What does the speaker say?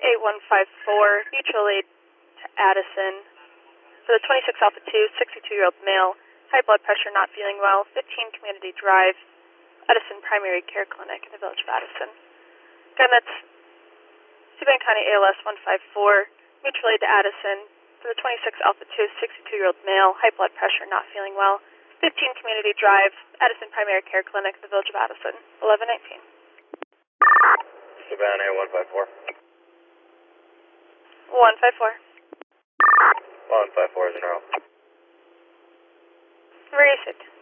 A154, mutual aid to Addison. For the 26 Alpha 2, 62-year-old male, high blood pressure, not feeling well, 15 Community Drive, Addison Primary Care Clinic in the village of Addison. Again, that's Steuben County ALS 154, mutual aid to Addison. For the 26 Alpha 2, 62-year-old male, high blood pressure, not feeling well, 15 Community Drive, Addison Primary Care Clinic in the village of Addison, 1119. Steuben A154. 154. 154 is in row. Where is it?